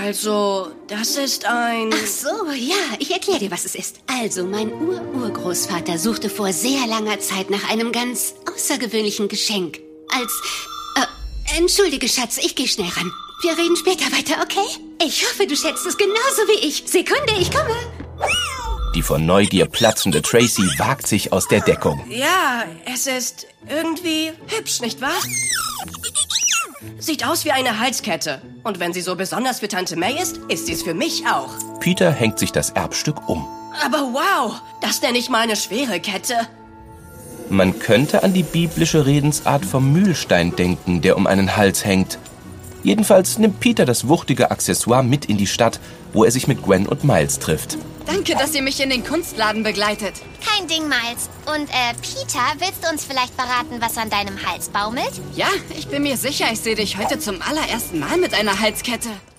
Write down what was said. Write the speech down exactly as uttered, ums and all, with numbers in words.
Also, das ist ein... Ach so, ja, ich erkläre dir, was es ist. Also, mein Ur-Urgroßvater suchte vor sehr langer Zeit nach einem ganz außergewöhnlichen Geschenk. Als... Äh, entschuldige, Schatz, ich gehe schnell ran. Wir reden später weiter, okay? Ich hoffe, du schätzt es genauso wie ich. Sekunde, ich komme. Die vor Neugier platzende Tracy wagt sich aus der Deckung. Ja, es ist irgendwie hübsch, nicht wahr? Sieht aus wie eine Halskette. Und wenn sie so besonders für Tante May ist, ist sie es für mich auch. Peter hängt sich das Erbstück um. Aber wow, das nenne ich mal eine schwere Kette. Man könnte an die biblische Redensart vom Mühlstein denken, der um einen Hals hängt. Jedenfalls nimmt Peter das wuchtige Accessoire mit in die Stadt, wo er sich mit Gwen und Miles trifft. Danke, dass ihr mich in den Kunstladen begleitet. Kein Ding, Miles. Und, äh, Peter, willst du uns vielleicht verraten, was an deinem Hals baumelt? Ja, ich bin mir sicher, ich sehe dich heute zum allerersten Mal mit einer Halskette.